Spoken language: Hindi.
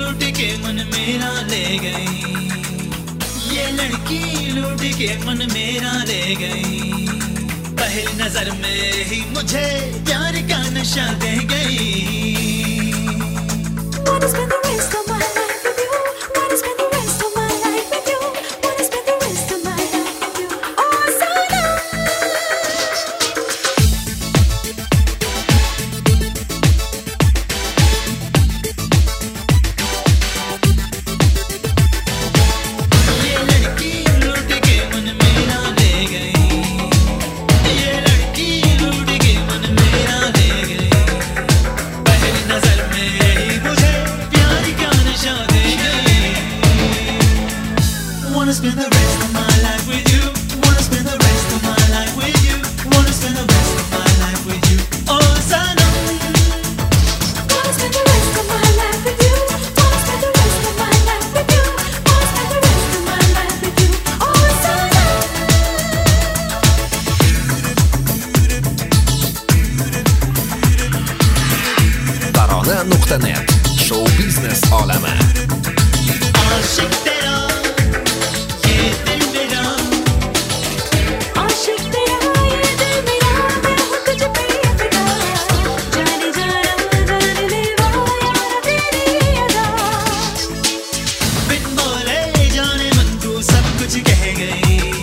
लूट के मन मेरा ले गई, ये लड़की लूट के मन मेरा ले गई। पहली नजर में ही मुझे प्यार का नशा दे गई। Wanna spend the rest of my life with you. Wanna spend the rest of my life with you. Wanna spend the rest of my life with you. Oh, Sana. ये लड़की लूट के मन मेरा ले गई, ये लड़की लूट के मन मेरा ले गई। पहली नजर में ही मुझे प्यार का नशा दे गई। Wanna spend the rest of my life with you. Wanna spend the rest of my life with you. Wanna spend the rest of my life with you. Oh, Sanam. Wanna spend the rest of my life with you. Wanna spend the rest of my life with you. Wanna spend the rest of my life with you. Oh, Sana. Tarana.net Show Business olami. आशिक तेरा, ये दिल मेरा, आशिक तेरा ये दिल मेरा, मैं हूँ तुझ पे फिदा। जाने जाना जाने लेवा यारा तेरी अदा। बिन बोले जाने मन तू सब कुछ कह गई।